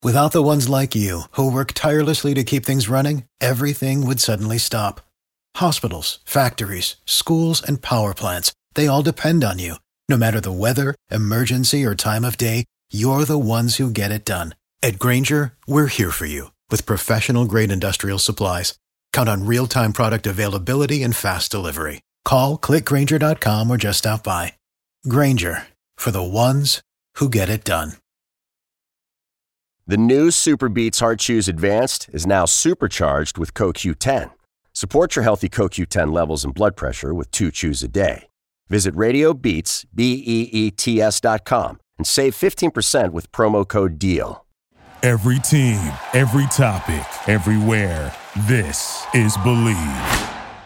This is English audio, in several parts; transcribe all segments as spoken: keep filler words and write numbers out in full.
Without the ones like you, who work tirelessly to keep things running, everything would suddenly stop. Hospitals, factories, schools, and power plants, they all depend on you. No matter the weather, emergency, or time of day, you're the ones who get it done. At Grainger, we're here for you with professional-grade industrial supplies. Count on real-time product availability and fast delivery. Call, click Grainger dot com, or just stop by. Grainger, for the ones who get it done. The new Super Beats Heart Chews Advanced is now supercharged with Co Q ten. Support your healthy Co Q ten levels and blood pressure with two chews a day. Visit RadioBeats, B E E T S dot com and save fifteen percent with promo code DEAL. Every team, every topic, everywhere. This is Believe.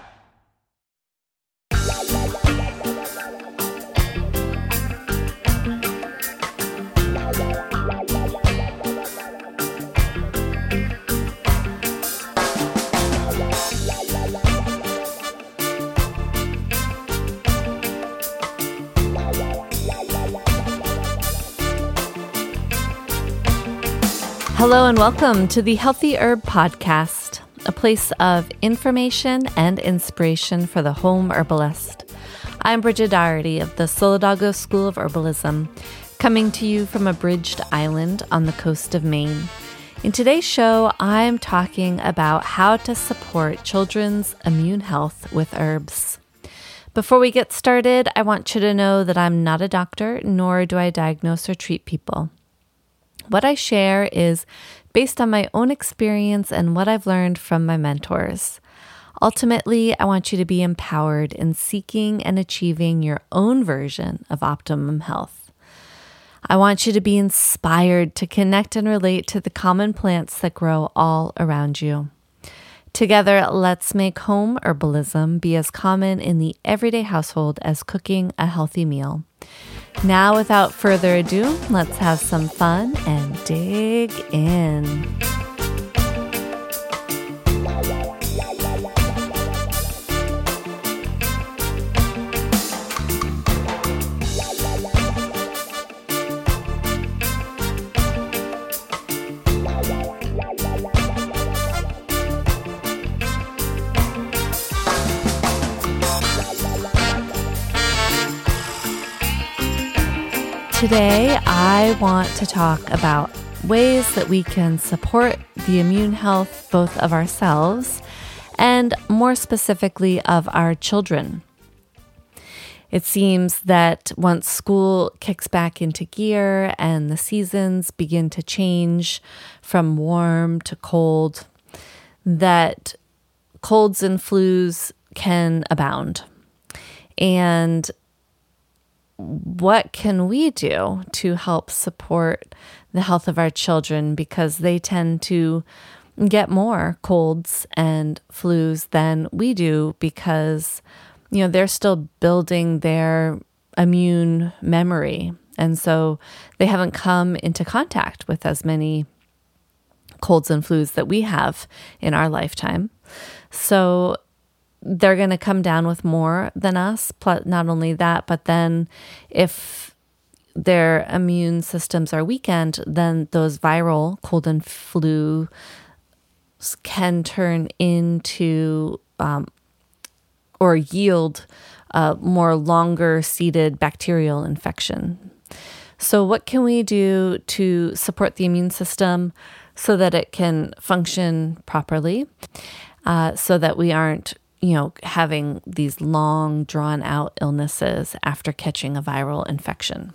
Hello and welcome to the Healthy Herb Podcast, a place of information and inspiration for the home herbalist. I'm Bridget Doherty of the Solidago School of Herbalism, coming to you from a bridged island on the coast of Maine. In today's show, I'm talking about how to support children's immune health with herbs. Before we get started, I want you to know that I'm not a doctor, nor do I diagnose or treat people. What I share is based on my own experience and what I've learned from my mentors. Ultimately, I want you to be empowered in seeking and achieving your own version of optimum health. I want you to be inspired to connect and relate to the common plants that grow all around you. Together, let's make home herbalism be as common in the everyday household as cooking a healthy meal. Now, without further ado, let's have some fun and dig in. Today, I want to talk about ways that we can support the immune health both of ourselves and more specifically of our children. It seems that once school kicks back into gear and the seasons begin to change from warm to cold, that colds and flus can abound. And what can we do to help support the health of our children, because they tend to get more colds and flus than we do, because you know they're still building their immune memory, and so they haven't come into contact with as many colds and flus that we have in our lifetime. So they're going to come down with more than us. Not only that, but then if their immune systems are weakened, then those viral cold and flu can turn into um, or yield a more longer-seated bacterial infection. So what can we do to support the immune system so that it can function properly, uh, so that we aren't you know, having these long, drawn-out illnesses after catching a viral infection?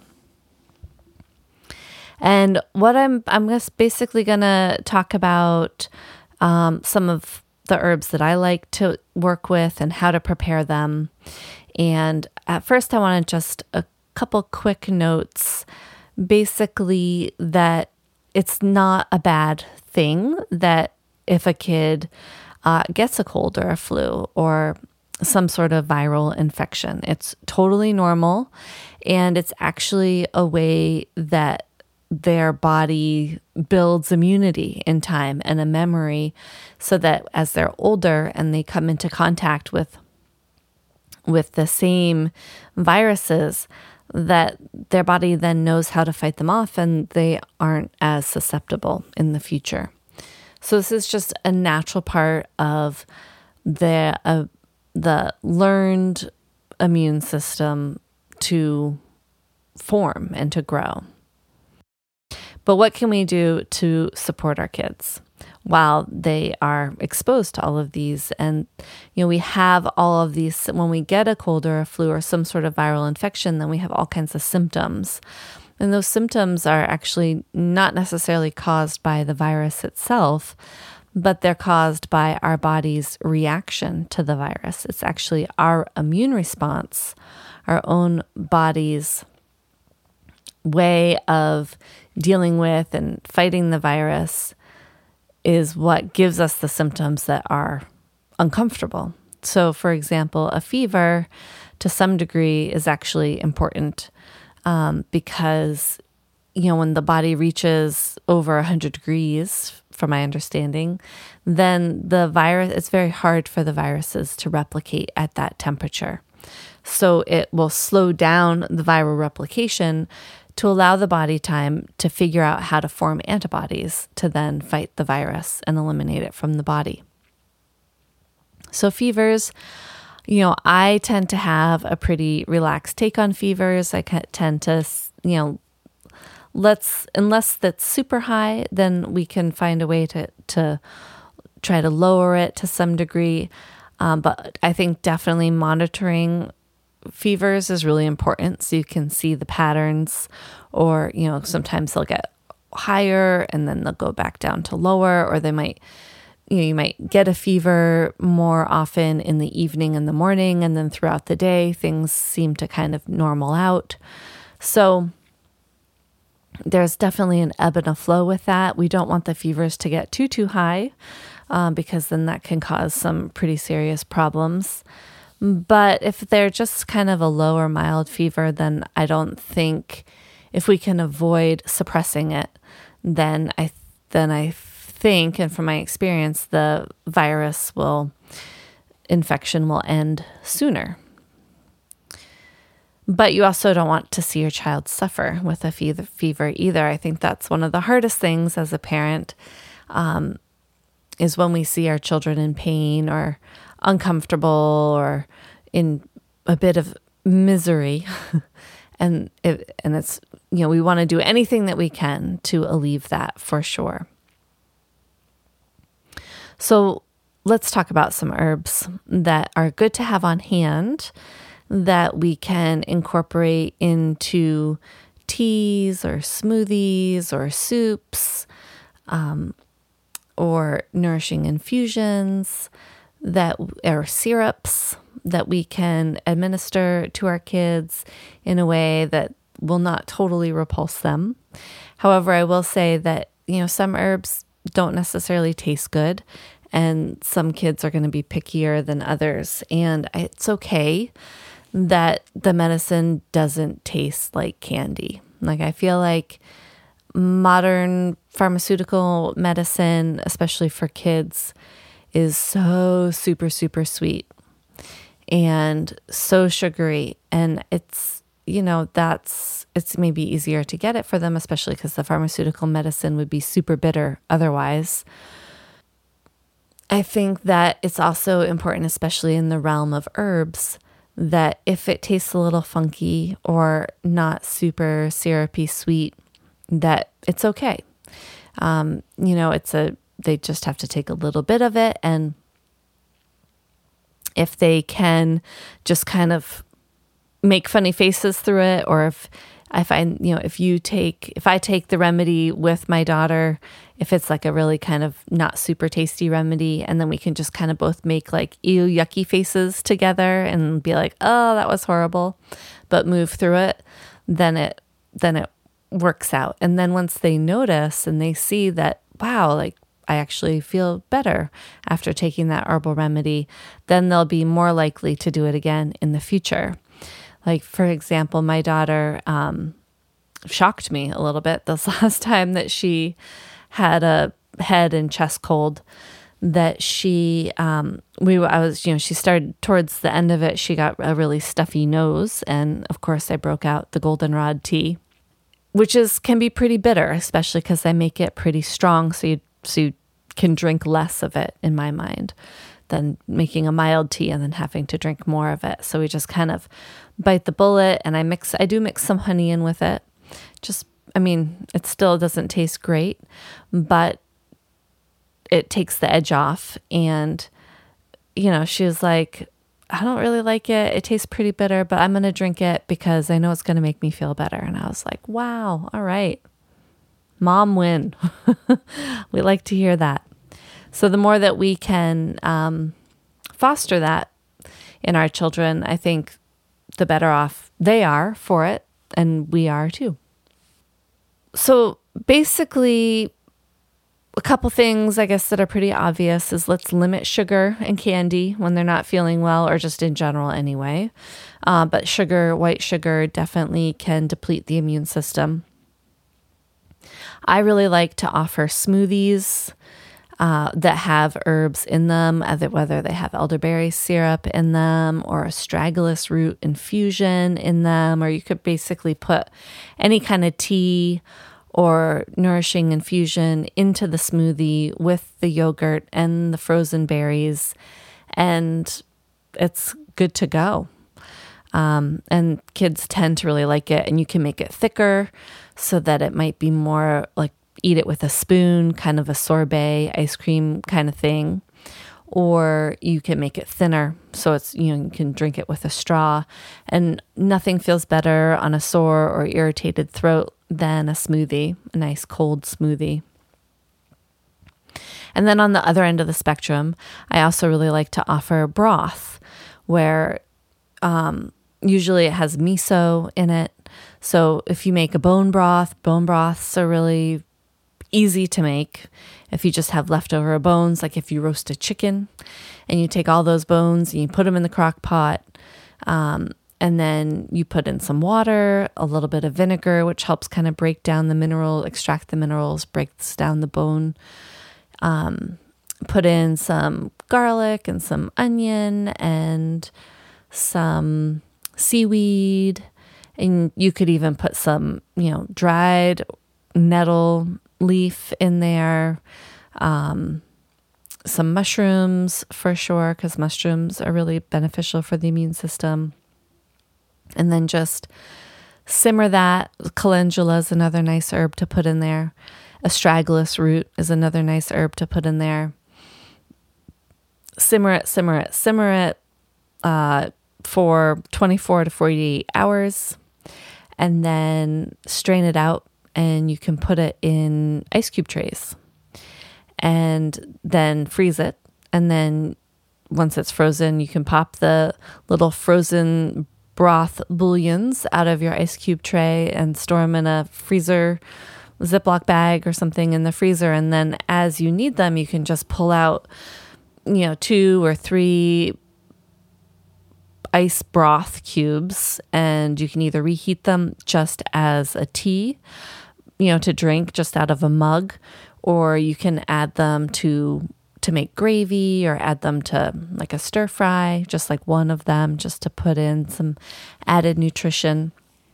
And what I'm, I'm just basically going to talk about um, some of the herbs that I like to work with and how to prepare them. And at first, I want to just a couple quick notes, basically that it's not a bad thing that if a kid Uh, gets a cold or a flu or some sort of viral infection. It's totally normal, and it's actually a way that their body builds immunity in time and a memory, so that as they're older and they come into contact with with the same viruses, that their body then knows how to fight them off and they aren't as susceptible in the future. So this is just a natural part of the uh, the learned immune system to form and to grow. But what can we do to support our kids while they are exposed to all of these? And, you know, we have all of these, when we get a cold or a flu or some sort of viral infection, then we have all kinds of symptoms. And those symptoms are actually not necessarily caused by the virus itself, but they're caused by our body's reaction to the virus. It's actually our immune response, our own body's way of dealing with and fighting the virus is what gives us the symptoms that are uncomfortable. So, for example, a fever to some degree is actually important um, because, you know, when the body reaches over one hundred degrees, from my understanding, then the virus, it's very hard for the viruses to replicate at that temperature. So it will slow down the viral replication to allow the body time to figure out how to form antibodies to then fight the virus and eliminate it from the body. So fevers, you know, I tend to have a pretty relaxed take on fevers. I tend to, you know, let's, unless that's super high, then we can find a way to, to try to lower it to some degree. Um, but I think definitely monitoring fevers is really important so you can see the patterns, or, you know, sometimes they'll get higher and then they'll go back down to lower, or they might, you know, you might get a fever more often in the evening and the morning, and then throughout the day, things seem to kind of normal out. So there's definitely an ebb and a flow with that. We don't want the fevers to get too, too high um, because then that can cause some pretty serious problems. But if they're just kind of a low or mild fever, then I don't think, if we can avoid suppressing it, then I then I think, and from my experience, the virus will, infection will end sooner. But you also don't want to see your child suffer with a fever either. I think that's one of the hardest things as a parent, um, is when we see our children in pain or uncomfortable or in a bit of misery. and it, and it's, you know, we want to do anything that we can to alleviate that for sure. So let's talk about some herbs that are good to have on hand that we can incorporate into teas or smoothies or soups, um, or nourishing infusions that or syrups that we can administer to our kids in a way that will not totally repulse them. However, I will say that, you know, some herbs don't necessarily taste good, and some kids are going to be pickier than others, and it's okay that the medicine doesn't taste like candy. Like, I feel like modern pharmaceutical medicine, especially for kids, is so super, super sweet and so sugary. And it's, you know, that's, it's maybe easier to get it for them, especially because the pharmaceutical medicine would be super bitter otherwise. I think that it's also important, especially in the realm of herbs, that if it tastes a little funky or not super syrupy sweet, that it's okay. Um, you know, it's a, they just have to take a little bit of it. And if they can just kind of make funny faces through it, or if I find, you know, if you take, if I take the remedy with my daughter, if it's like a really kind of not super tasty remedy, and then we can just kind of both make like ew, yucky faces together and be like, oh, that was horrible, but move through it, then it, then it works out. And then once they notice and they see that, wow, like I actually feel better after taking that herbal remedy, then they'll be more likely to do it again in the future. Like, for example, my daughter um, shocked me a little bit this last time that she had a head and chest cold, that she, um, we, I was, you know, she started towards the end of it, she got a really stuffy nose. And of course I broke out the goldenrod tea, which is, can be pretty bitter, especially because I make it pretty strong. So you, so you can drink less of it in my mind than making a mild tea and then having to drink more of it. So we just kind of bite the bullet, and I mix, I do mix some honey in with it. Just, I mean, it still doesn't taste great, but it takes the edge off. And, you know, she was like, I don't really like it. It tastes pretty bitter, but I'm going to drink it because I know it's going to make me feel better. And I was like, wow, all right. Mom win. We like to hear that. So the more that we can um, foster that in our children, I think the better off they are for it, and we are too. So basically, a couple things, I guess, that are pretty obvious is let's limit sugar and candy when they're not feeling well, or just in general anyway. Uh, but sugar, white sugar, definitely can deplete the immune system. I really like to offer smoothies uh, that have herbs in them, whether they have elderberry syrup in them or astragalus root infusion in them, or you could basically put any kind of tea or nourishing infusion into the smoothie with the yogurt and the frozen berries, and it's good to go. Um, and kids tend to really like it, and you can make it thicker so that it might be more like eat it with a spoon, kind of a sorbet ice cream kind of thing. Or you can make it thinner, so it's, you know, you can drink it with a straw, and nothing feels better on a sore or irritated throat than a smoothie, a nice cold smoothie. And then on the other end of the spectrum, I also really like to offer broth, where um, usually it has miso in it. So if you make a bone broth, bone broths are really easy to make. If you just have leftover bones, like if you roast a chicken and you take all those bones and you put them in the crock pot, um, and then you put in some water, a little bit of vinegar, which helps kind of break down the mineral, extract the minerals, breaks down the bone. Um, put in some garlic and some onion and some seaweed. And you could even put some, you know, dried nettle leaf in there, um, some mushrooms for sure, because mushrooms are really beneficial for the immune system. And then just simmer that. Calendula is another nice herb to put in there. Astragalus root is another nice herb to put in there. Simmer it, simmer it, simmer it uh, for twenty-four to forty-eight hours, and then strain it out, and you can put it in ice cube trays and then freeze it. And then once it's frozen, you can pop the little frozen broth bouillons out of your ice cube tray and store them in a freezer Ziploc bag or something in the freezer. And then as you need them, you can just pull out, you know, two or three ice broth cubes, and you can either reheat them just as a tea, you know, to drink just out of a mug, or you can add them to to make gravy, or add them to like a stir fry, just like one of them, just to put in some added nutrition.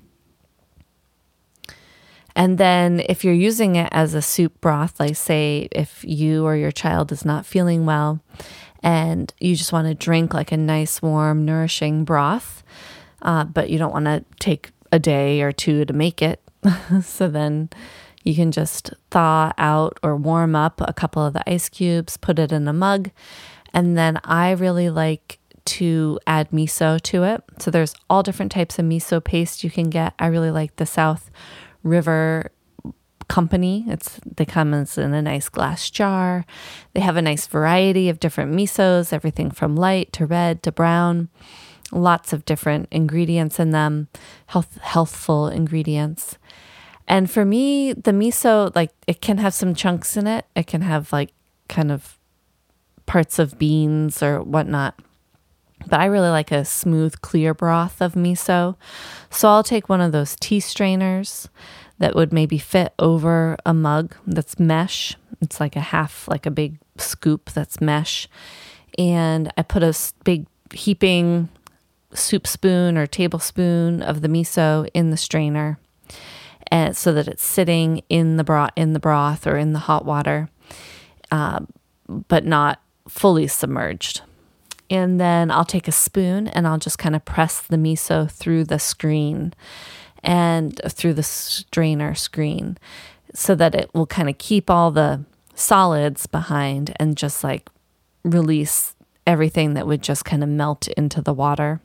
And then if you're using it as a soup broth, like say if you or your child is not feeling well and you just want to drink like a nice, warm, nourishing broth, uh, but you don't want to take a day or two to make it, so then you can just thaw out or warm up a couple of the ice cubes, put it in a mug, and then I really like to add miso to it. So there's all different types of miso paste you can get. I really like the South River Company. It's they come in a nice glass jar. They have a nice variety of different misos, everything from light to red to brown. Lots of different ingredients in them, health healthful ingredients. And for me, the miso, like it can have some chunks in it. It can have like kind of parts of beans or whatnot. But I really like a smooth, clear broth of miso. So I'll take one of those tea strainers that would maybe fit over a mug that's mesh, It's like a half, like a big scoop that's mesh. And I put a big heaping soup spoon or tablespoon of the miso in the strainer, and so that it's sitting in the broth, in the broth or in the hot water, uh, but not fully submerged. And then I'll take a spoon and I'll just kind of press the miso through the screen and through the strainer screen so that it will kind of keep all the solids behind and just like release everything that would just kind of melt into the water.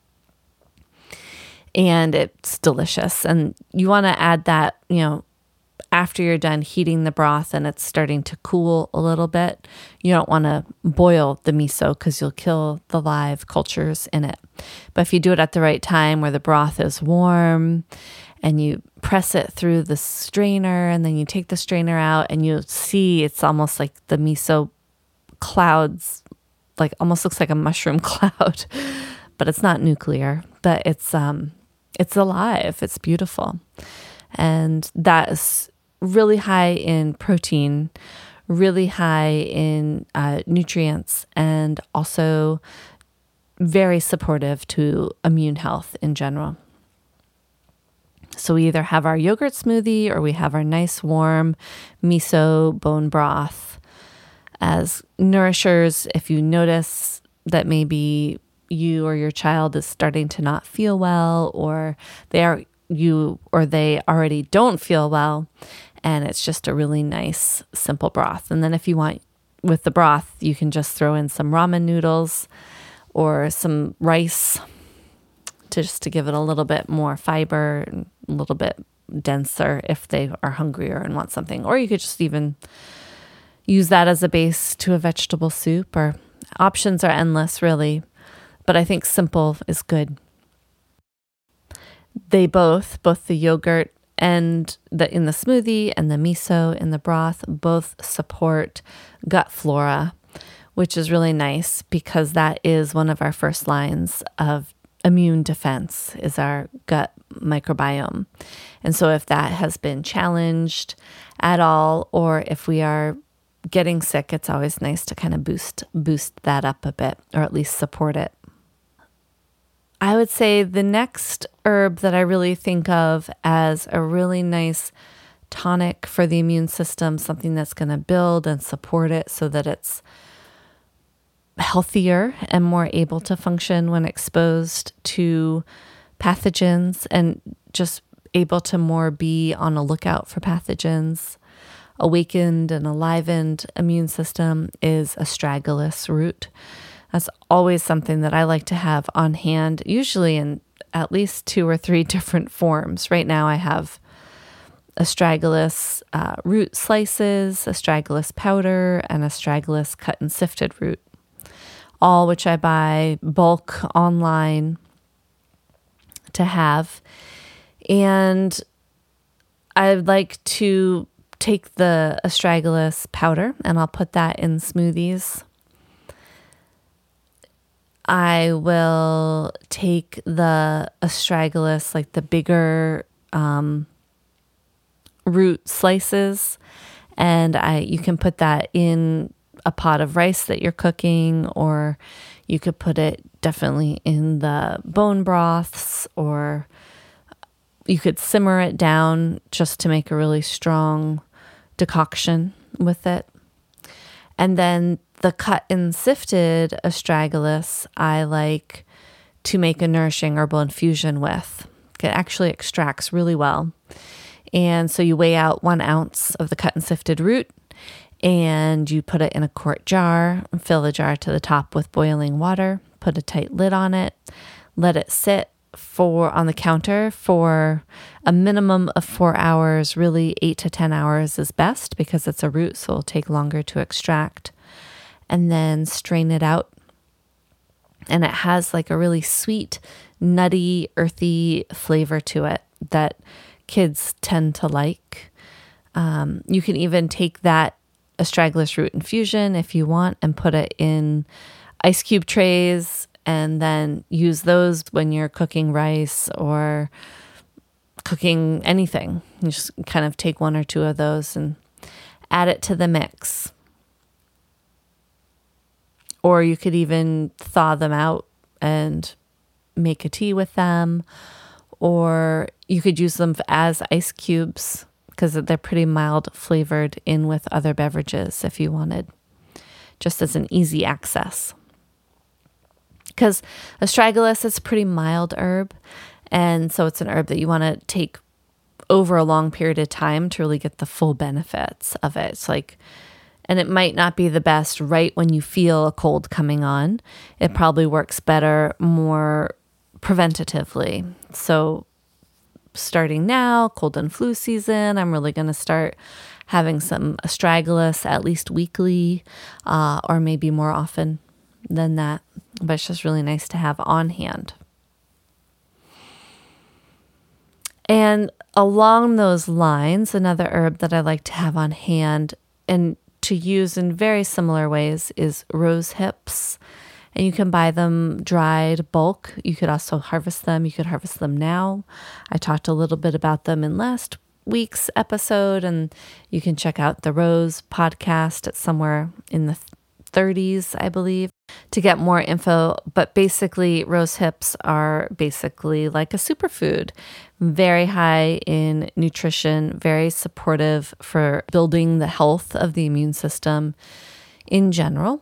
And it's delicious. And you want to add that, you know, after you're done heating the broth and it's starting to cool a little bit. You don't want to boil the miso because you'll kill the live cultures in it. But if you do it at the right time where the broth is warm and you press it through the strainer and then you take the strainer out and you'll see it's almost like the miso clouds, like almost looks like a mushroom cloud, but it's not nuclear, but it's, um, it's alive. It's beautiful. And that is really high in protein, really high in uh, nutrients, and also very supportive to immune health in general. So we either have our yogurt smoothie or we have our nice warm miso bone broth as nourishers. If you notice that maybe you or your child is starting to not feel well, or they are you or they already don't feel well, and it's just a really nice simple broth. And then if you want with the broth, you can just throw in some ramen noodles or some rice to just to give it a little bit more fiber and a little bit denser if they are hungrier and want something. Or you could just even use that as a base to a vegetable soup, or options are endless really, but I think simple is good. They both, both the yogurt and the in the smoothie and the miso in the broth, both support gut flora, which is really nice because that is one of our first lines of immune defense is our gut microbiome. And so if that has been challenged at all, or if we are getting sick, it's always nice to kind of boost boost that up a bit, or at least support it. I would say the next herb that I really think of as a really nice tonic for the immune system, something that's going to build and support it so that it's healthier and more able to function when exposed to pathogens and just able to more be on a lookout for pathogens. Awakened and enlivened immune system is astragalus root. That's always something that I like to have on hand, usually in at least two or three different forms. Right now I have astragalus uh, root slices, astragalus powder, and astragalus cut and sifted root, all which I buy bulk online to have. And I'd like to take the astragalus powder and I'll put that in smoothies. I will take the astragalus, like the bigger um, root slices, and I you can put that in a pot of rice that you're cooking, or you could put it definitely in the bone broths, or you could simmer it down just to make a really strong decoction with it. And then the cut and sifted astragalus, I like to make a nourishing herbal infusion with. It actually extracts really well. And so you weigh out one ounce of the cut and sifted root, and you put it in a quart jar, fill the jar to the top with boiling water, put a tight lid on it, let it sit for on the counter for a minimum of four hours. Really eight to ten hours is best because it's a root, so it'll take longer to extract. And then strain it out. And it has like a really sweet, nutty, earthy flavor to it that kids tend to like. Um, you can even take that astragalus root infusion if you want and put it in ice cube trays and then use those when you're cooking rice or cooking anything. You just kind of take one or two of those and add it to the mix. Or you could even thaw them out and make a tea with them. Or you could use them as ice cubes because they're pretty mild flavored in with other beverages if you wanted, just as an easy access. Because astragalus is a pretty mild herb, and so it's an herb that you want to take over a long period of time to really get the full benefits of it. It's like, and it might not be the best right when you feel a cold coming on. It probably works better more preventatively. So starting now, cold and flu season, I'm really going to start having some astragalus at least weekly, uh, or maybe more often than that. But it's just really nice to have on hand. And along those lines, another herb that I like to have on hand and to use in very similar ways is rose hips. And you can buy them dried bulk. You could also harvest them. You could harvest them now. I talked a little bit about them in last week's episode, and you can check out the Rose podcast. It's somewhere in the thirties, I believe, to get more info. But basically, rose hips are basically like a superfood, very high in nutrition, very supportive for building the health of the immune system in general.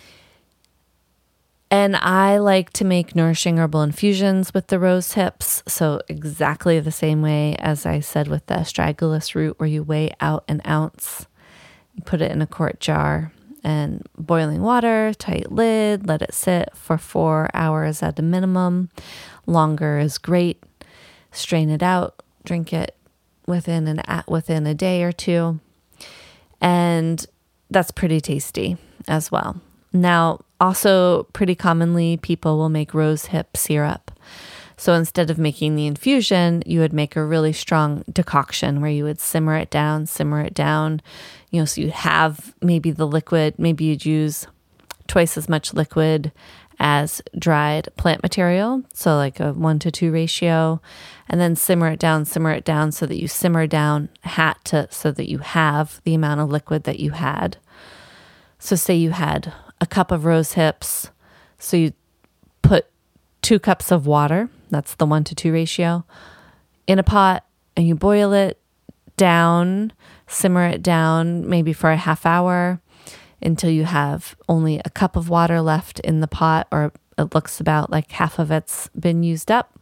And I like to make nourishing herbal infusions with the rose hips. So exactly the same way as I said with the astragalus root, where you weigh out an ounce, you put it in a quart jar and boiling water, tight lid, let it sit for four hours at a minimum. Longer is great. Strain it out, drink it within an within a day or two. And that's pretty tasty as well. Now, also pretty commonly, people will make rose hip syrup. So instead of making the infusion, you would make a really strong decoction where you would simmer it down, simmer it down, you know, so you have maybe the liquid, maybe you'd use twice as much liquid as dried plant material. So like a one to two ratio, and then simmer it down, simmer it down so that you simmer down hat to, so that you have the amount of liquid that you had. So say you had a cup of rose hips. So you put two cups of water, that's the one to two ratio, in a pot, and you boil it down, simmer it down maybe for a half hour until you have only a cup of water left in the pot, or it looks about like half of it's been used up.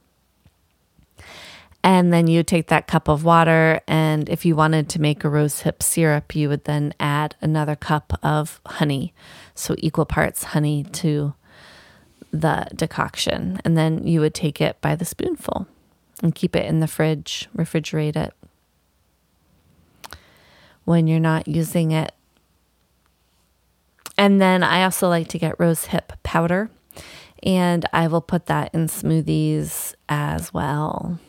And then you take that cup of water, and if you wanted to make a rose hip syrup, you would then add another cup of honey. So equal parts honey to the decoction. And then you would take it by the spoonful and keep it in the fridge, refrigerate it when you're not using it. And then I also like to get rose hip powder, and I will put that in smoothies as well.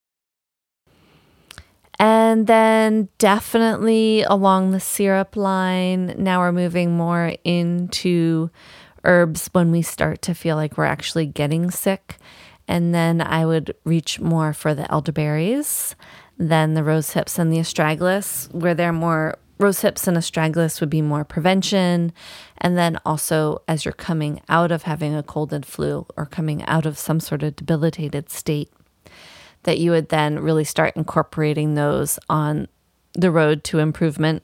And then definitely along the syrup line, now we're moving more into herbs when we start to feel like we're actually getting sick. And then I would reach more for the elderberries than the rose hips and the astragalus, where they're more, rose hips and astragalus would be more prevention. And then also as you're coming out of having a cold and flu or coming out of some sort of debilitated state, that you would then really start incorporating those on the road to improvement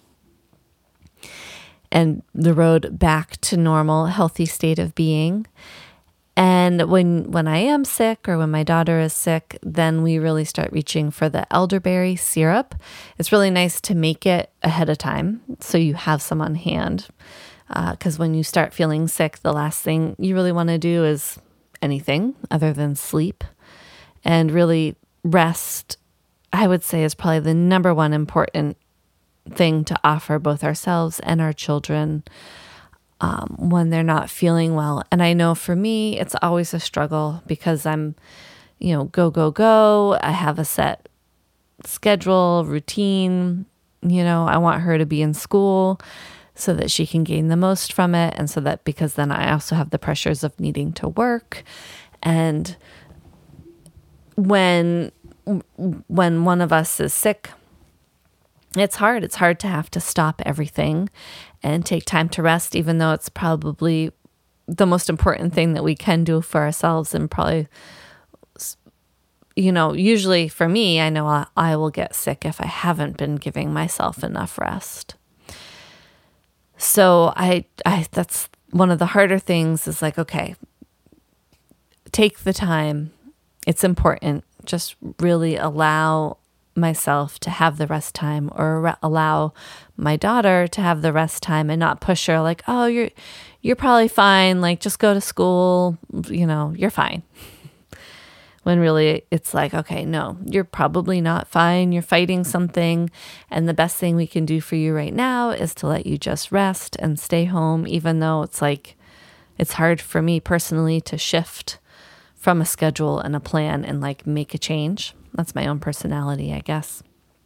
and the road back to normal, healthy state of being. And when when I am sick or when my daughter is sick, then we really start reaching for the elderberry syrup. It's really nice to make it ahead of time so you have some on hand. Because uh, when you start feeling sick, the last thing you really want to do is anything other than sleep. And really rest, I would say, is probably the number one important thing to offer both ourselves and our children um, when they're not feeling well. And I know for me, it's always a struggle because I'm, you know, go, go, go. I have a set schedule, routine. You know, I want her to be in school so that she can gain the most from it. And so that, because then I also have the pressures of needing to work. And when when one of us is sick, it's hard. It's hard to have to stop everything and take time to rest, even though it's probably the most important thing that we can do for ourselves. And probably, you know, usually for me, I know I, I will get sick if I haven't been giving myself enough rest. So I, I, that's one of the harder things is like, okay, take the time. It's important. Just really allow myself to have the rest time, or re- allow my daughter to have the rest time, and not push her like, oh, you're, you're probably fine. Like, just go to school, you know, you're fine. When really it's like, okay, no, you're probably not fine. You're fighting something. And the best thing we can do for you right now is to let you just rest and stay home, even though it's like, it's hard for me personally to shift from a schedule and a plan and like make a change. That's my own personality, I guess.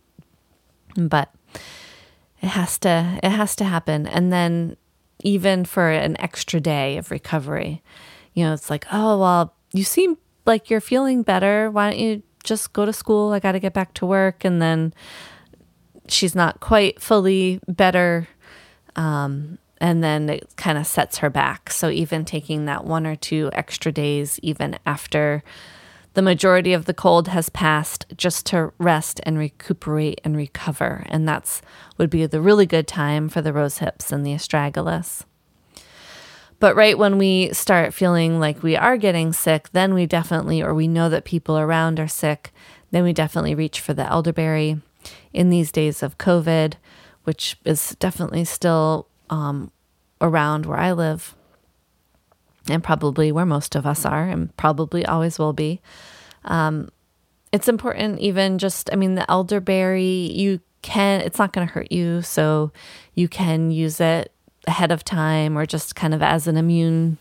But it has to, it has to happen. And then even for an extra day of recovery, you know, it's like, oh, well, you seem like you're feeling better. Why don't you just go to school? I got to get back to work. And then she's not quite fully better. Um, and then it kind of sets her back. So even taking that one or two extra days, even after the majority of the cold has passed, just to rest and recuperate and recover. And that's would be the really good time for the rose hips and the astragalus. But right when we start feeling like we are getting sick, then we definitely, or we know that people around are sick, then we definitely reach for the elderberry. In these days of COVID, which is definitely still um, around where I live, and probably where most of us are, and probably always will be. Um, it's important even just, I mean, the elderberry, you can, it's not going to hurt you, so you can use it ahead of time or just kind of as an immune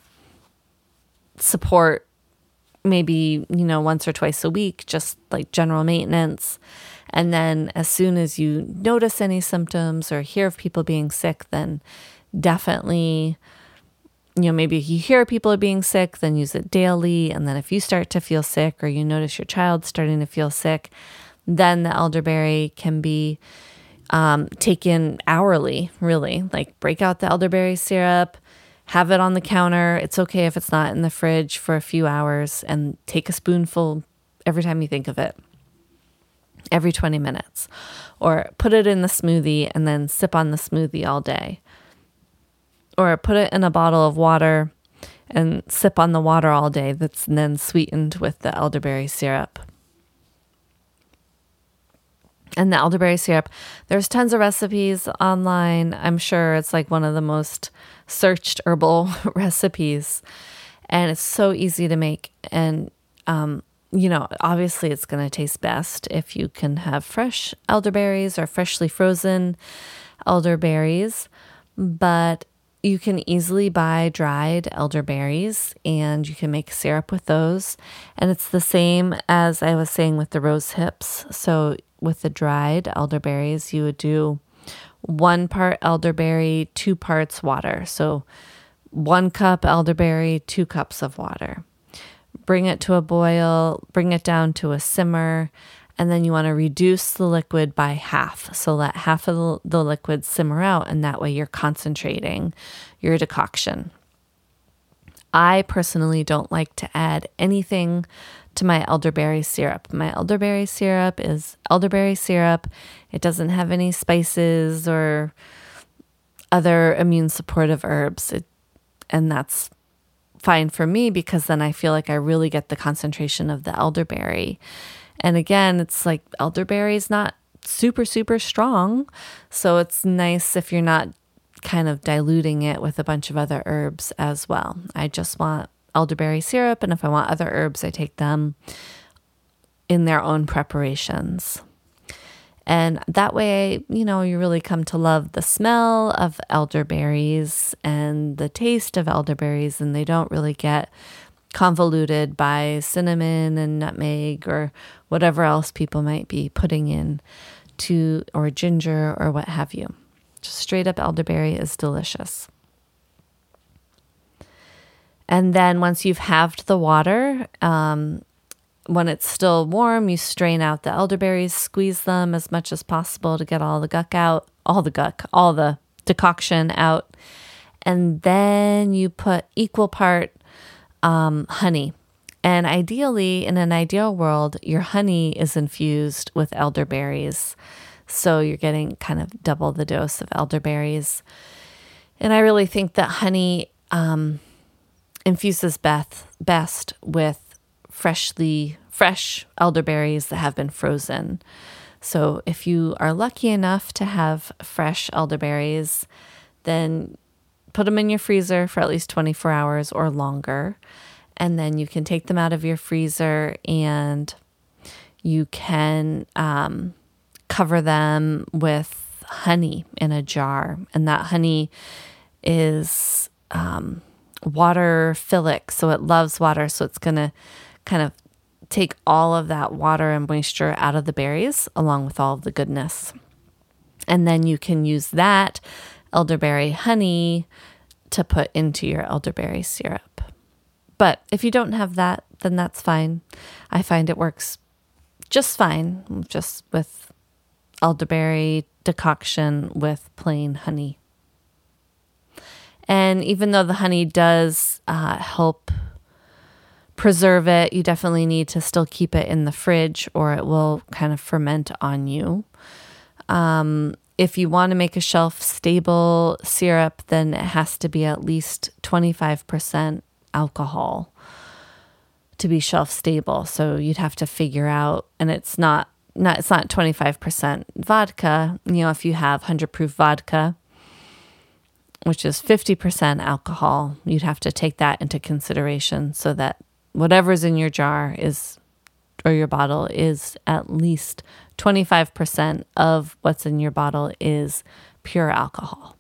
support, maybe, you know, once or twice a week, just like general maintenance. And then as soon as you notice any symptoms or hear of people being sick, then definitely, you know, maybe if you hear people are being sick, then use it daily. And then if you start to feel sick or you notice your child starting to feel sick, then the elderberry can be um, taken hourly, really. Like break out the elderberry syrup, have it on the counter. It's okay if it's not in the fridge for a few hours, and take a spoonful every time you think of it, every twenty minutes. Or put it in the smoothie and then sip on the smoothie all day. Or put it in a bottle of water and sip on the water all day that's then sweetened with the elderberry syrup. And the elderberry syrup, there's tons of recipes online. I'm sure it's like one of the most searched herbal recipes. And it's so easy to make. And, um, you know, obviously it's going to taste best if you can have fresh elderberries or freshly frozen elderberries. But you can easily buy dried elderberries and you can make syrup with those. And it's the same as I was saying with the rose hips. So with the dried elderberries, you would do one part elderberry, two parts water. So one cup elderberry, two cups of water. Bring it to a boil, bring it down to a simmer, and then you want to reduce the liquid by half. So let half of the liquid simmer out, and that way you're concentrating your decoction. I personally don't like to add anything to my elderberry syrup. My elderberry syrup is elderberry syrup. It doesn't have any spices or other immune supportive herbs. It, and that's fine for me because then I feel like I really get the concentration of the elderberry. And again, it's like elderberry is not super, super strong. So it's nice if you're not kind of diluting it with a bunch of other herbs as well. I just want elderberry syrup. And if I want other herbs, I take them in their own preparations. And that way, you know, you really come to love the smell of elderberries and the taste of elderberries, and they don't really get convoluted by cinnamon and nutmeg or whatever else people might be putting in to, or ginger or what have you. Just straight up elderberry is delicious. And then once you've halved the water, um, when it's still warm, you strain out the elderberries, squeeze them as much as possible to get all the guck out, all the guck, all the decoction out. And then you put equal part um, honey. And ideally, in an ideal world, your honey is infused with elderberries. So you're getting kind of double the dose of elderberries. And I really think that honey um, infuses best, best with freshly fresh elderberries that have been frozen. So if you are lucky enough to have fresh elderberries, then put them in your freezer for at least twenty-four hours or longer. And then you can take them out of your freezer and you can um, cover them with honey in a jar. And that honey is um, water-philic, so it loves water. So it's going to kind of take all of that water and moisture out of the berries along with all of the goodness. And then you can use that elderberry honey to put into your elderberry syrup. But if you don't have that, then that's fine. I find it works just fine, just with elderberry decoction with plain honey. And even though the honey does uh, help preserve it, you definitely need to still keep it in the fridge or it will kind of ferment on you. Um, if you want to make a shelf-stable syrup, then it has to be at least twenty-five percent alcohol to be shelf stable. So you'd have to figure out, and it's not, not it's not twenty-five percent vodka. You know, if you have one hundred proof vodka, which is fifty percent alcohol, you'd have to take that into consideration so that whatever's in your jar is, or your bottle is at least twenty-five percent of what's in your bottle is pure alcohol.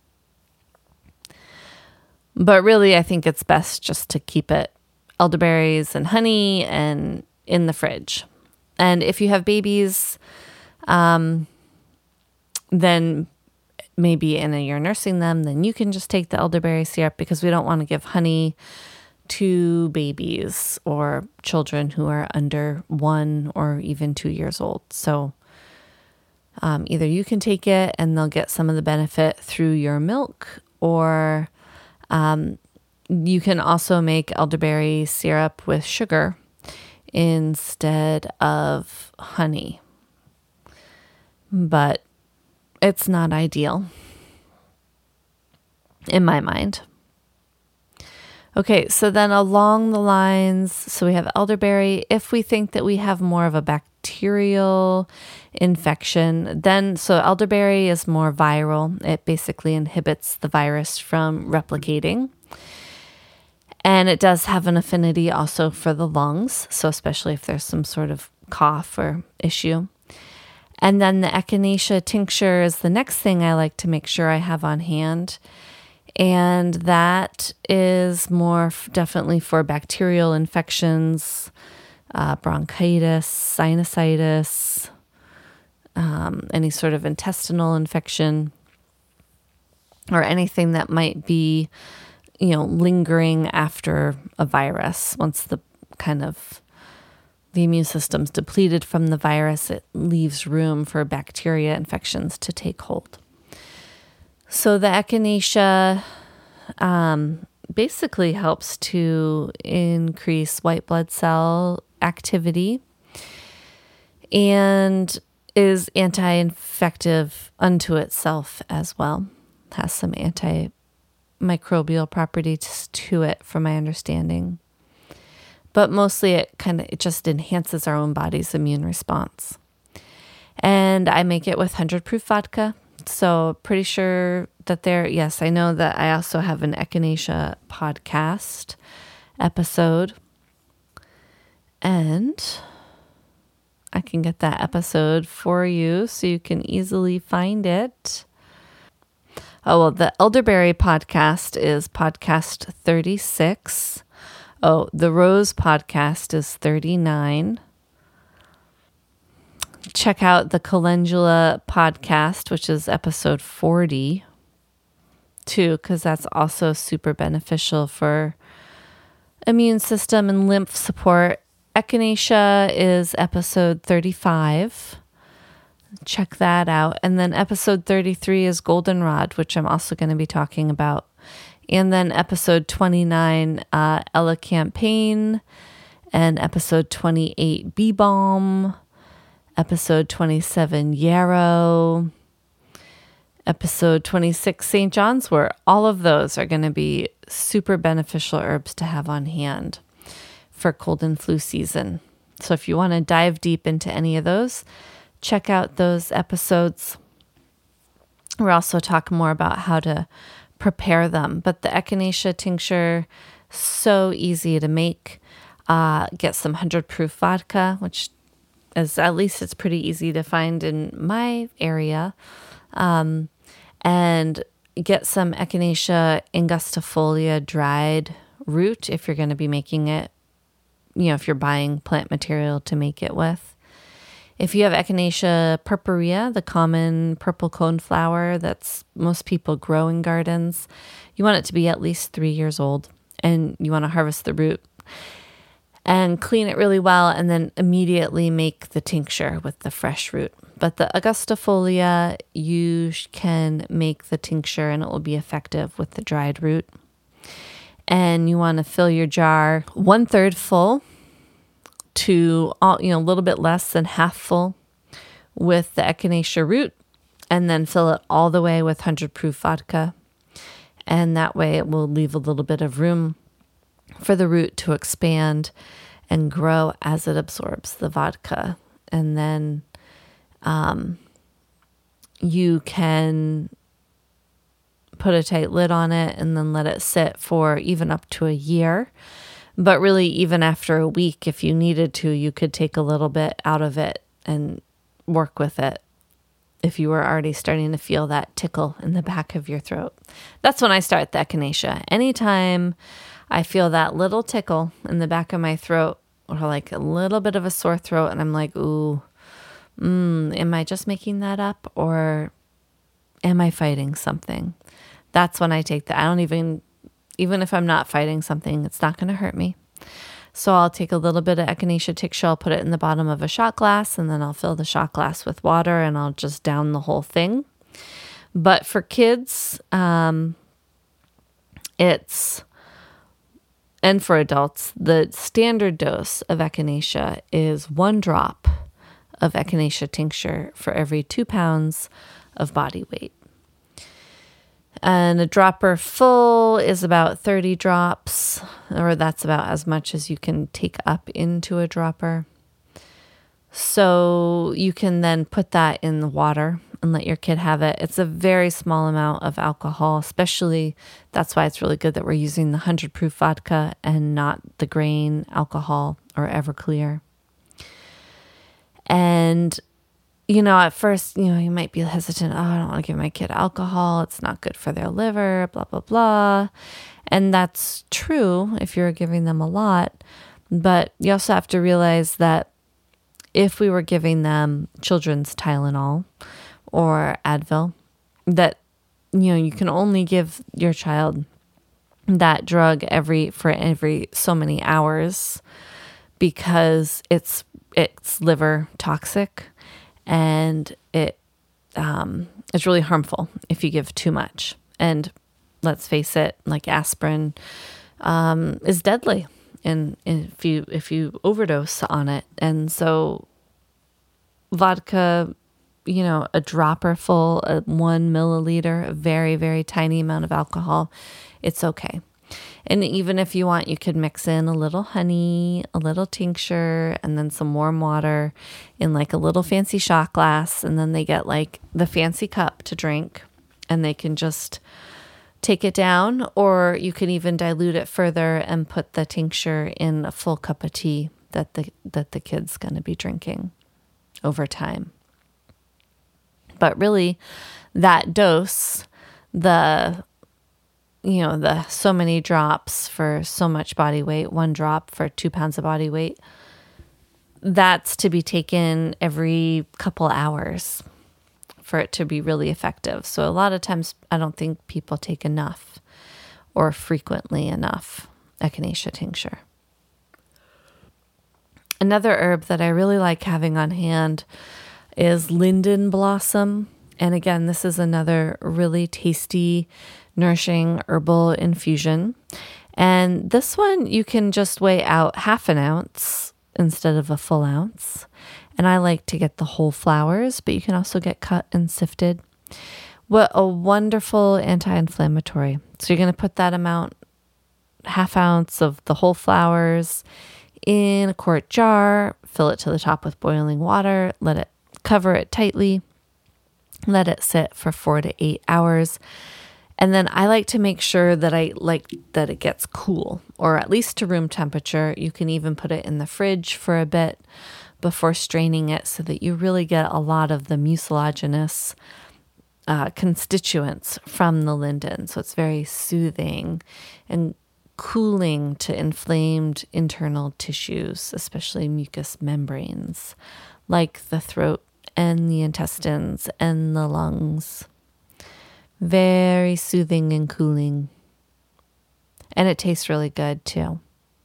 But really, I think it's best just to keep it elderberries and honey and in the fridge. And if you have babies, um, then maybe and you're nursing them, then you can just take the elderberry syrup because we don't want to give honey to babies or children who are under one or even two years old. So um, either you can take it and they'll get some of the benefit through your milk, or um, you can also make elderberry syrup with sugar instead of honey. But it's not ideal in my mind. Okay, so then along the lines, so we have elderberry. If we think that we have more of a bacterial infection, then so elderberry is more viral. It basically inhibits the virus from replicating. And it does have an affinity also for the lungs, so especially if there's some sort of cough or issue. And then the echinacea tincture is the next thing I like to make sure I have on hand. And that is more f- definitely for bacterial infections, uh, bronchitis, sinusitis, um, any sort of intestinal infection, or anything that might be, you know, lingering after a virus. Once the kind of the immune system's depleted from the virus, it leaves room for bacteria infections to take hold. So the echinacea um, basically helps to increase white blood cell activity and is anti-infective unto itself as well. Has some antimicrobial properties to it, from my understanding. But mostly it kind of it just enhances our own body's immune response. And I make it with one hundred proof vodka. So pretty sure that there, yes, I know that I also have an echinacea podcast episode. And I can get that episode for you so you can easily find it. Oh, well, the elderberry podcast is podcast thirty-six. Oh, the rose podcast is thirty-nine. Check out the calendula podcast, which is episode forty, too, because that's also super beneficial for immune system and lymph support. Echinacea is episode thirty-five. Check that out. And then episode thirty-three is Goldenrod, which I'm also going to be talking about. And then episode twenty-nine, uh, Elecampane. And episode twenty-eight, Bee Balm. Episode twenty-seven, Yarrow. Episode twenty-six, Saint John's wort. All of those are going to be super beneficial herbs to have on hand for cold and flu season. So if you want to dive deep into any of those, check out those episodes. We're also talking more about how to prepare them. But the Echinacea tincture, so easy to make. Uh, get some one hundred proof vodka, which is, at least it's pretty easy to find in my area. Um, and get some Echinacea angustifolia dried root if you're going to be making it, you know, if you're buying plant material to make it with. If you have Echinacea purpurea, the common purple coneflower that's most people grow in gardens, you want it to be at least three years old, and you want to harvest the root and clean it really well, and then immediately make the tincture with the fresh root. But the angustifolia, you can make the tincture and it will be effective with the dried root. And you want to fill your jar one third full to, all, you know, a little bit less than half full with the Echinacea root, and then fill it all the way with one hundred proof vodka. And that way it will leave a little bit of room for the root to expand and grow as it absorbs the vodka. And then um, you can put a tight lid on it and then let it sit for even up to a year. But really, even after a week, if you needed to, you could take a little bit out of it and work with it if you were already starting to feel that tickle in the back of your throat. That's when I start the Echinacea. Anytime I feel that little tickle in the back of my throat, or like a little bit of a sore throat, and I'm like, ooh, mm, am I just making that up, or am I fighting something? That's when I take that. I don't even, even if I'm not fighting something, it's not going to hurt me. So I'll take a little bit of Echinacea tincture, I'll put it in the bottom of a shot glass, and then I'll fill the shot glass with water, and I'll just down the whole thing. But for kids, um, it's... and for adults, the standard dose of Echinacea is one drop of Echinacea tincture for every two pounds of body weight. And a dropper full is about thirty drops, or that's about as much as you can take up into a dropper. So you can then put that in the water and let your kid have it. It's a very small amount of alcohol, especially that's why it's really good that we're using the one hundred proof vodka and not the grain alcohol or Everclear. And, you know, at first, you know, you might be hesitant. Oh, I don't want to give my kid alcohol. It's not good for their liver, blah, blah, blah. And that's true if you're giving them a lot. But you also have to realize that if we were giving them children's Tylenol or Advil, that, you know, you can only give your child that drug every for every so many hours because it's it's liver toxic, and it um, it's really harmful if you give too much. And let's face it, like aspirin um, is deadly, and, and if you if you overdose on it. And so vodka, you know, a dropper full, a one milliliter, a very, very tiny amount of alcohol, it's okay. And even if you want, you could mix in a little honey, a little tincture, and then some warm water in like a little fancy shot glass. And then they get like the fancy cup to drink, and they can just take it down. Or you can even dilute it further and put the tincture in a full cup of tea that the that the kid's going to be drinking over time. But really, that dose, the, you know, the so many drops for so much body weight, one drop for two pounds of body weight, that's to be taken every couple hours for it to be really effective. So a lot of times, I don't think people take enough or frequently enough Echinacea tincture. Another herb that I really like having on hand is linden blossom. And again, this is another really tasty, nourishing herbal infusion. And this one, you can just weigh out half an ounce instead of a full ounce. And I like to get the whole flowers, but you can also get cut and sifted. What a wonderful anti-inflammatory. So you're going to put that amount, half ounce of the whole flowers, in a quart jar, fill it to the top with boiling water, let it cover it tightly, let it sit for four to eight hours. And then I like to make sure that I like that it gets cool, or at least to room temperature. You can even put it in the fridge for a bit before straining it so that you really get a lot of the mucilaginous uh, constituents from the linden. So it's very soothing and cooling to inflamed internal tissues, especially mucous membranes, like the throat and the intestines and the lungs. Very soothing and cooling. And it tastes really good too.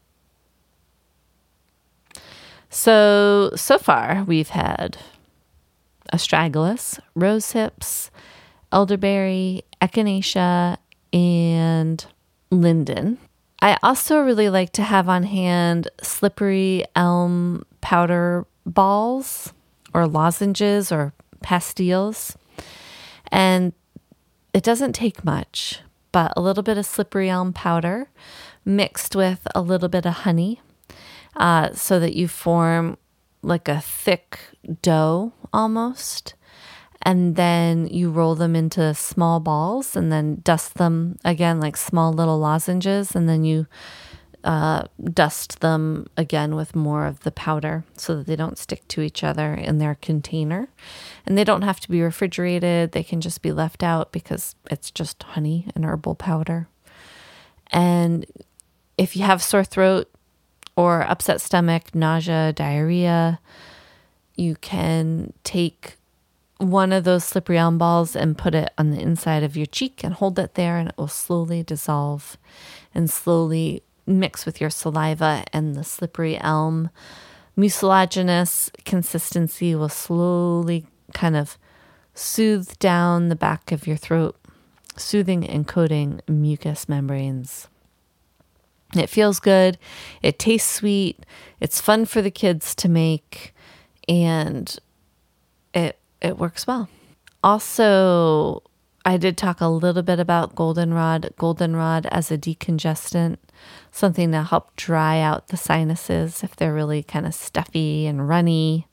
So, so far we've had astragalus, rose hips, elderberry, echinacea, and linden. I also really like to have on hand slippery elm powder balls or lozenges or pastilles. And it doesn't take much, but a little bit of slippery elm powder mixed with a little bit of honey uh, so that you form like a thick dough almost. And then you roll them into small balls and then dust them again like small little lozenges. And then you uh, dust them again with more of the powder so that they don't stick to each other in their container. And they don't have to be refrigerated. They can just be left out because it's just honey and herbal powder. And if you have sore throat or upset stomach, nausea, diarrhea, you can take one of those slippery elm balls and put it on the inside of your cheek and hold it there, and it will slowly dissolve and slowly mix with your saliva, and the slippery elm mucilaginous consistency will slowly kind of soothe down the back of your throat, soothing and coating mucous membranes. It feels good. It tastes sweet. It's fun for the kids to make, and it It works well. Also, I did talk a little bit about goldenrod. Goldenrod as a decongestant, something to help dry out the sinuses if they're really kind of stuffy and runny.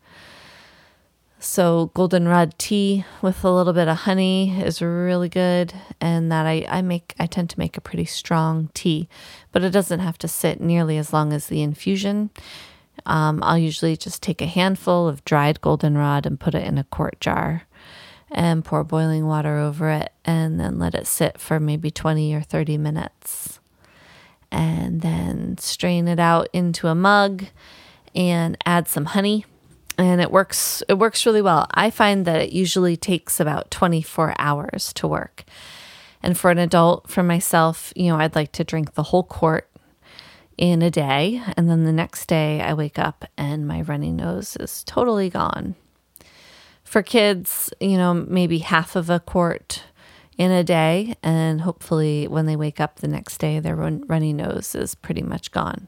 So goldenrod tea with a little bit of honey is really good. And that I, I make, I tend to make a pretty strong tea, but it doesn't have to sit nearly as long as the infusion. Um, I'll usually just take a handful of dried goldenrod and put it in a quart jar and pour boiling water over it and then let it sit for maybe twenty or thirty minutes. And then strain it out into a mug and add some honey. And it works, it works really well. I find that it usually takes about twenty-four hours to work. And for an adult, for myself, you know, I'd like to drink the whole quart in a day, and then the next day I wake up and my runny nose is totally gone. For kids, you know, maybe half of a quart in a day, and hopefully when they wake up the next day, their run- runny nose is pretty much gone.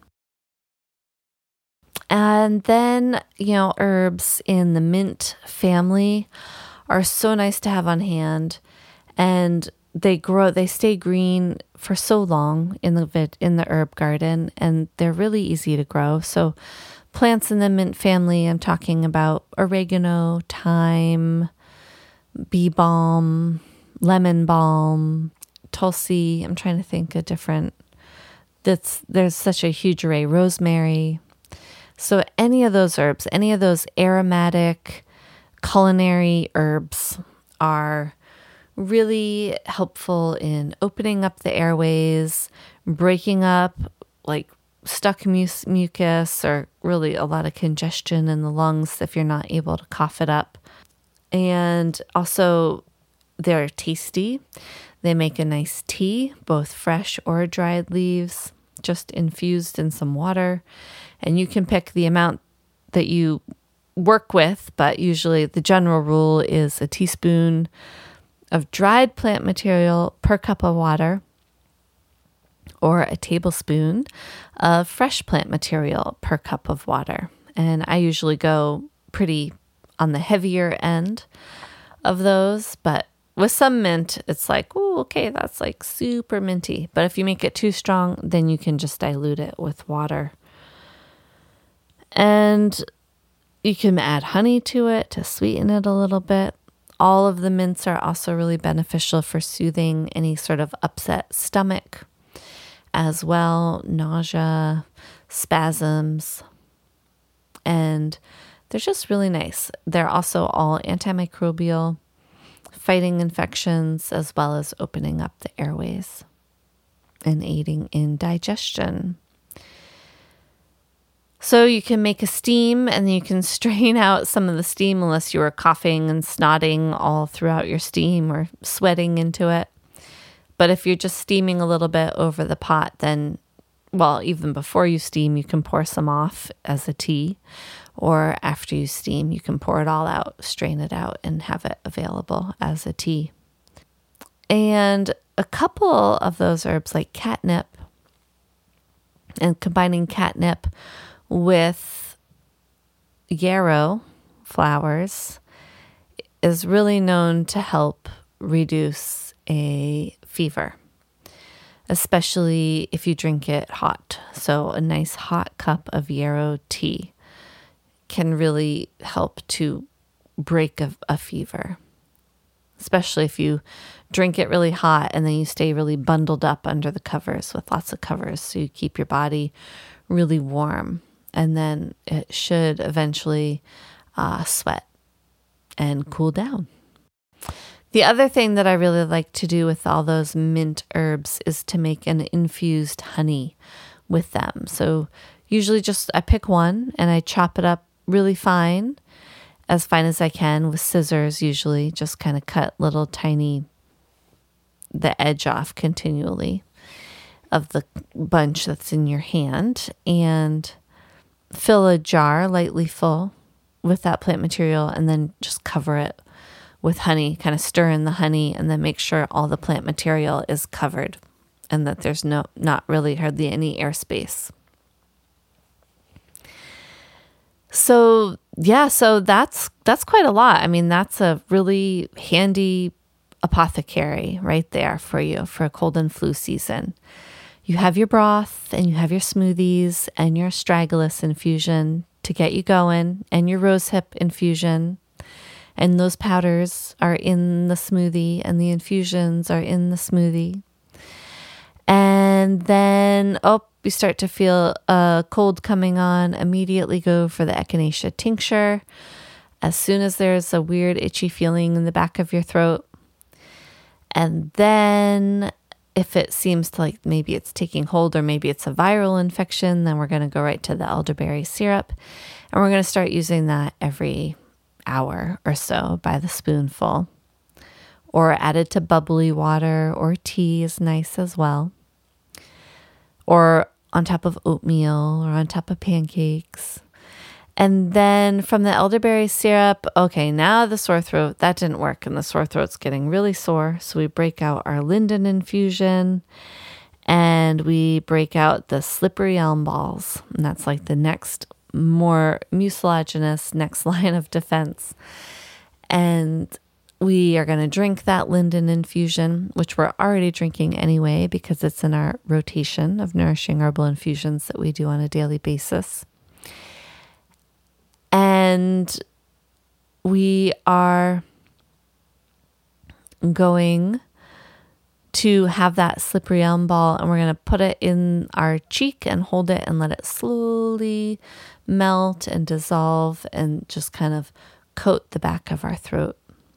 And then, you know, herbs in the mint family are so nice to have on hand, and they grow, they stay green for so long in the vid, in the herb garden, and they're really easy to grow. So plants in the mint family, I'm talking about oregano, thyme, bee balm, lemon balm, tulsi. I'm trying to think of different, that's, there's such a huge array, rosemary. So any of those herbs, any of those aromatic culinary herbs are really helpful in opening up the airways, breaking up like stuck mus- mucus or really a lot of congestion in the lungs if you're not able to cough it up. And also they're tasty. They make a nice tea, both fresh or dried leaves, just infused in some water. And you can pick the amount that you work with, but usually the general rule is a teaspoon of dried plant material per cup of water, or a tablespoon of fresh plant material per cup of water. And I usually go pretty on the heavier end of those, but with some mint, it's like, oh, okay, that's like super minty. But if you make it too strong, then you can just dilute it with water. And you can add honey to it to sweeten it a little bit. All of the mints are also really beneficial for soothing any sort of upset stomach as well, nausea, spasms, and they're just really nice. They're also all antimicrobial, fighting infections, as well as opening up the airways and aiding in digestion. So you can make a steam, and then you can strain out some of the steam unless you were coughing and snotting all throughout your steam or sweating into it. But if you're just steaming a little bit over the pot, then, well, even before you steam, you can pour some off as a tea. Or after you steam, you can pour it all out, strain it out, and have it available as a tea. And a couple of those herbs, like catnip, and combining catnip with yarrow flowers, is really known to help reduce a fever, especially if you drink it hot. So a nice hot cup of yarrow tea can really help to break a, a fever, especially if you drink it really hot and then you stay really bundled up under the covers with lots of covers, so you keep your body really warm, and then it should eventually uh, sweat and cool down. The other thing that I really like to do with all those mint herbs is to make an infused honey with them. So usually just I pick one and I chop it up really fine, as fine as I can with scissors, usually just kind of cut little tiny, the edge off continually of the bunch that's in your hand, and fill a jar lightly full with that plant material, and then just cover it with honey, kind of stir in the honey, and then make sure all the plant material is covered and that there's no not really hardly any airspace. So yeah, so that's that's quite a lot. I mean, that's a really handy apothecary right there for you for a cold and flu season. You have your broth, and you have your smoothies, and your astragalus infusion to get you going, and your rosehip infusion. And those powders are in the smoothie, and the infusions are in the smoothie. And then, oh, you start to feel a cold coming on, immediately go for the echinacea tincture. As soon as there's a weird itchy feeling in the back of your throat. And then if it seems to like maybe it's taking hold, or maybe it's a viral infection, then we're going to go right to the elderberry syrup. And we're going to start using that every hour or so by the spoonful. Or added to bubbly water or tea is nice as well. Or on top of oatmeal or on top of pancakes. And then from the elderberry syrup, okay, now the sore throat, that didn't work, and the sore throat's getting really sore. So we break out our linden infusion, and we break out the slippery elm balls. And that's like the next more mucilaginous next line of defense. And we are going to drink that linden infusion, which we're already drinking anyway because it's in our rotation of nourishing herbal infusions that we do on a daily basis. And we are going to have that slippery elm ball, and we're going to put it in our cheek and hold it and let it slowly melt and dissolve and just kind of coat the back of our throat.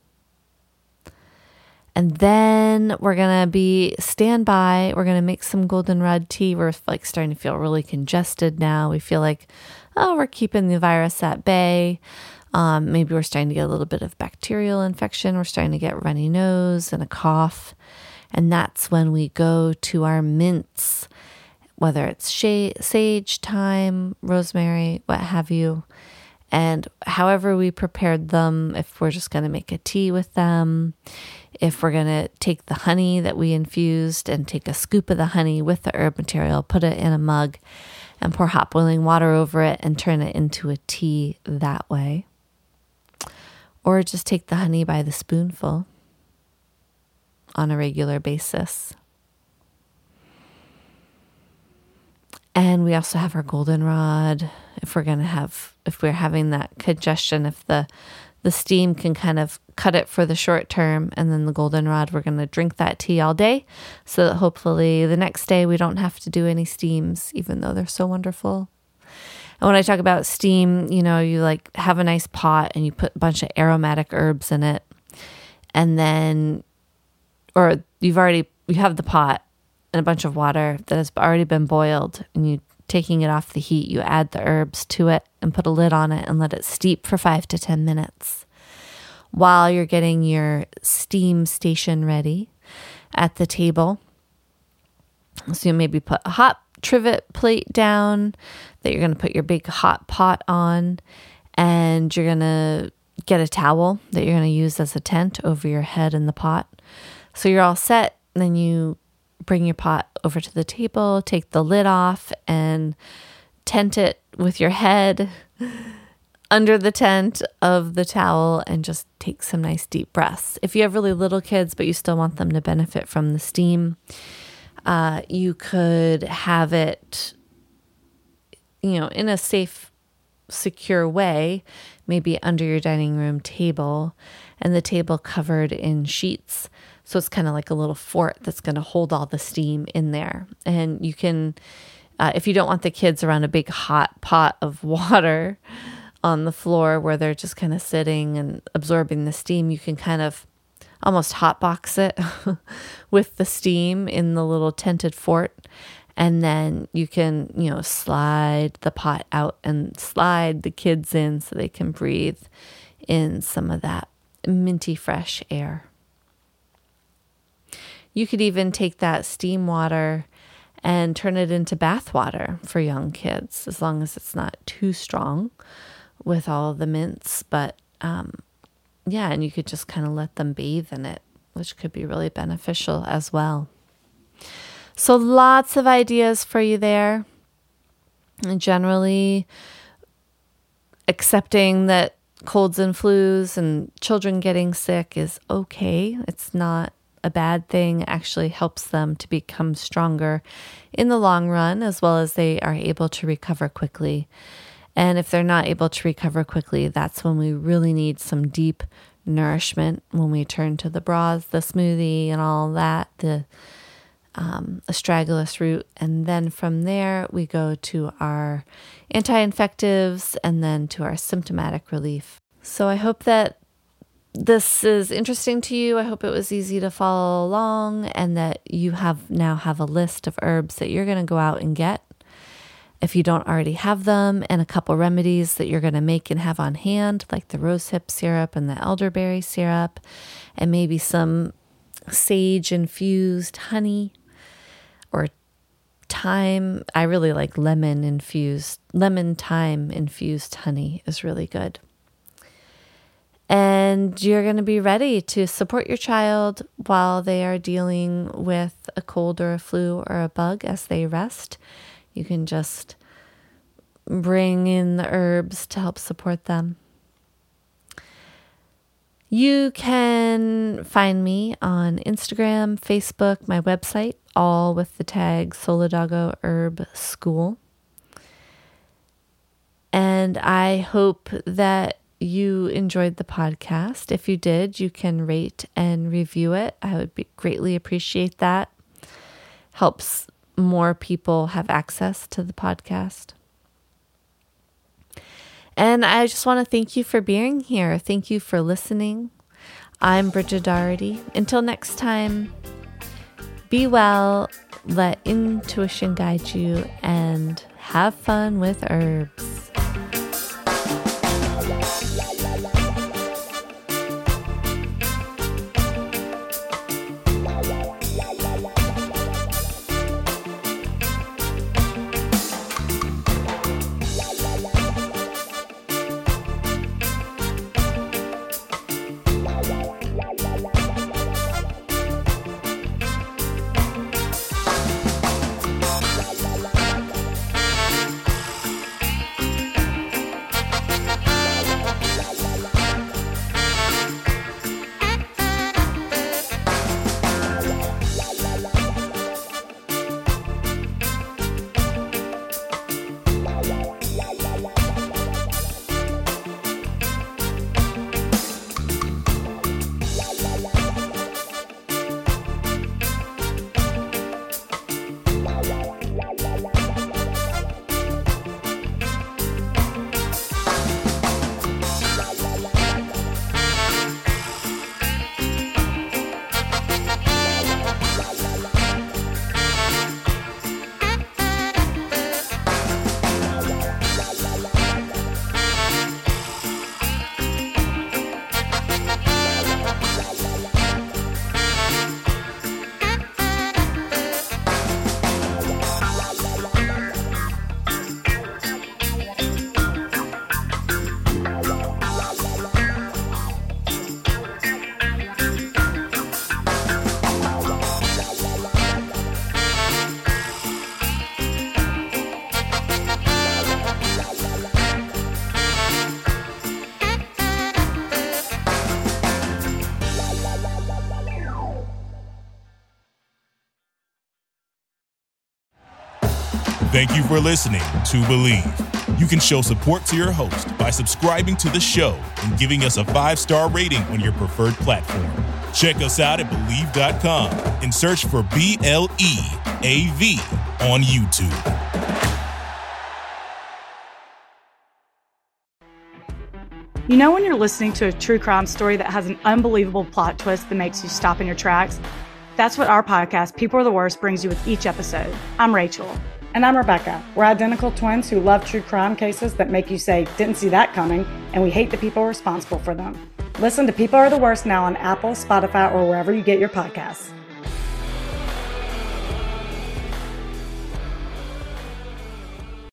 And then we're going to be stand by. We're going to make some goldenrod tea. We're like starting to feel really congested now. We feel like, oh, we're keeping the virus at bay. Um, maybe we're starting to get a little bit of bacterial infection. We're starting to get runny nose and a cough. And that's when we go to our mints, whether it's sage, thyme, rosemary, what have you. And however we prepared them, if we're just going to make a tea with them, if we're going to take the honey that we infused and take a scoop of the honey with the herb material, put it in a mug and pour hot boiling water over it and turn it into a tea that way. Or just take the honey by the spoonful on a regular basis. And we also have our goldenrod. If we're going to have, if we're having that congestion, if the the steam can kind of cut it for the short term, and then the goldenrod, we're going to drink that tea all day so that hopefully the next day we don't have to do any steams, even though they're so wonderful. And when I talk about steam, you know, you like have a nice pot and you put a bunch of aromatic herbs in it, and then, or you've already, you have the pot and a bunch of water that has already been boiled, and you taking it off the heat, you add the herbs to it and put a lid on it and let it steep for five to ten minutes while you're getting your steam station ready at the table. So you maybe put a hot trivet plate down that you're going to put your big hot pot on, and you're going to get a towel that you're going to use as a tent over your head in the pot. So you're all set. Then you bring your pot over to the table, take the lid off, and tent it with your head under the tent of the towel, and just take some nice deep breaths. If you have really little kids, but you still want them to benefit from the steam, uh, you could have it, you know, in a safe, secure way, maybe under your dining room table, and the table covered in sheets. So it's kind of like a little fort that's going to hold all the steam in there. And you can, uh, if you don't want the kids around a big hot pot of water on the floor where they're just kind of sitting and absorbing the steam, you can kind of almost hotbox it with the steam in the little tented fort. And then you can, you know, slide the pot out and slide the kids in so they can breathe in some of that minty fresh air. You could even take that steam water and turn it into bath water for young kids, as long as it's not too strong with all the mints. But um, yeah, and you could just kind of let them bathe in it, which could be really beneficial as well. So lots of ideas for you there. And generally accepting that colds and flus and children getting sick is okay. It's not a bad thing. It actually helps them to become stronger in the long run, as well as they are able to recover quickly. And if they're not able to recover quickly, that's when we really need some deep nourishment, when we turn to the broths, the smoothie and all that, the um, astragalus root. And then from there, we go to our anti-infectives and then to our symptomatic relief. So I hope that this is interesting to you. I hope it was easy to follow along, and that you have now have a list of herbs that you're going to go out and get if you don't already have them, and a couple remedies that you're going to make and have on hand, like the rosehip syrup and the elderberry syrup, and maybe some sage infused honey or thyme. I really like lemon infused, lemon thyme infused honey is really good. And you're going to be ready to support your child while they are dealing with a cold or a flu or a bug as they rest. You can just bring in the herbs to help support them. You can find me on Instagram, Facebook, my website, all with the tag Solidago Herb School. And I hope that you enjoyed the podcast. If you did, you can rate and review it. I would be, greatly appreciate that. Helps more people have access to the podcast. And I just want to thank you for being here. Thank you for listening. I'm Bridget Doherty. Until next time, be well, let intuition guide you, and have fun with herbs. Thank you for listening to Believe. You can show support to your host by subscribing to the show and giving us a five-star rating on your preferred platform. Check us out at Believe dot com and search for B L E A V on YouTube. You know when you're listening to a true crime story that has an unbelievable plot twist that makes you stop in your tracks? That's what our podcast, People Are the Worst, brings you with each episode. I'm Rachel. And I'm Rebecca. We're identical twins who love true crime cases that make you say, didn't see that coming, and we hate the people responsible for them. Listen to People Are the Worst now on Apple, Spotify, or wherever you get your podcasts.